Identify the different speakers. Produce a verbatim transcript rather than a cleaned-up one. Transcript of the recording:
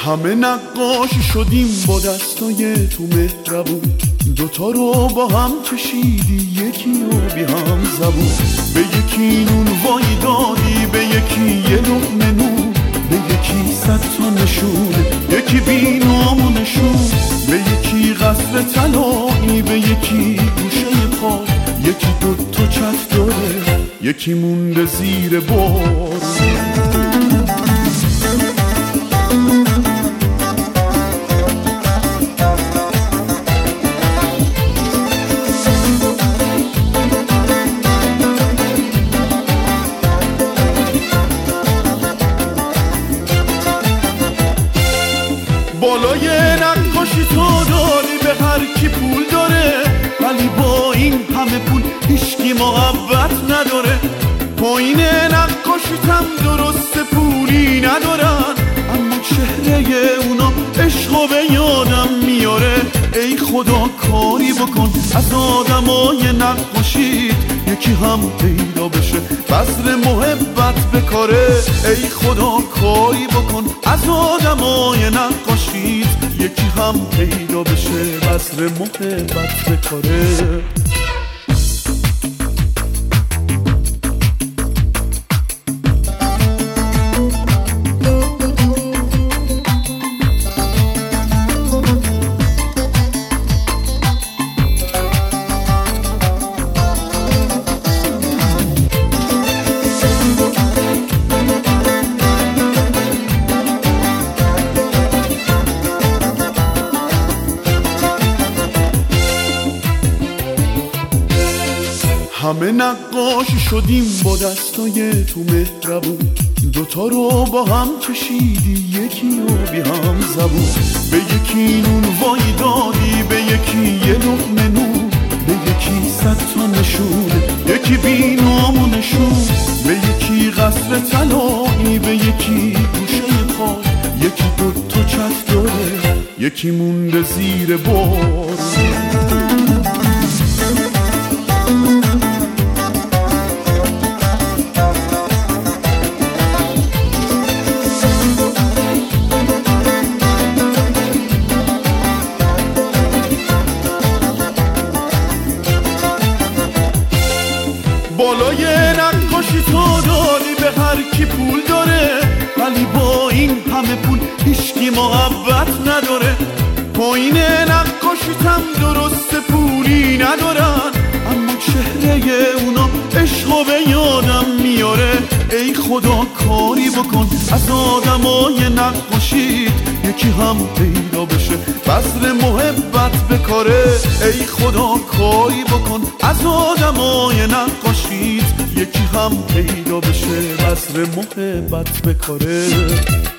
Speaker 1: همه نقاش شدیم با دستای تو مهربون، دوتا رو با هم کشیدی یکی رو بی هم زبون. به یکی نون وای دادی، به یکی یه لقمه نون، به یکی صد تا نشون، یکی بی نامونشون. به یکی قصر طلایی، به یکی گوشه پای، یکی دوتا چت داره، یکی مونده زیر بارون. بالای نقاشی تو داری به هر کی پول داره، ولی با این همه پول هیچکی محبت نداره. پایین نقاشیتم درست پولی ندارن، اما چهره اونا عشقو به یادم میاره. ای خدا کاری بکن از آدمای نقاشیت، یکی هم پیدا بشه بذر محبت بکاره. ای خدا کاری بکن از آدمای نقاشیت، یکی هم پیدا بشه بذر محبت بکاره. همه نقاشی شدیم با دستای تو مهربون، دوتا رو با هم کشیدی یکی رو بی هم زبون. به یکی نون وای دادی، به یکی یه لقمه نون، به یکی صد تا نشون، یکی بی نامونشون. به یکی قصر طلایی، به یکی گوشه پای، یکی دوتا چت داره، یکی مونده زیر بارون. بالای نقاشی تو داری به هر کی پول داره، ولی با این همه پول هیچکی محبت نداره. پایین نقاشیتم درست پولی ندارن، اما چهره اونا عشقو به یادم میاره. ای خدا کاری بکن از آدمای نقاشیت، یکی هم پیدا بشه بذر محبت بکاره. ای خدا کاری بکن از آدمای نقاشیت، یکی هم پیدا بشه بذر محبت بکاره.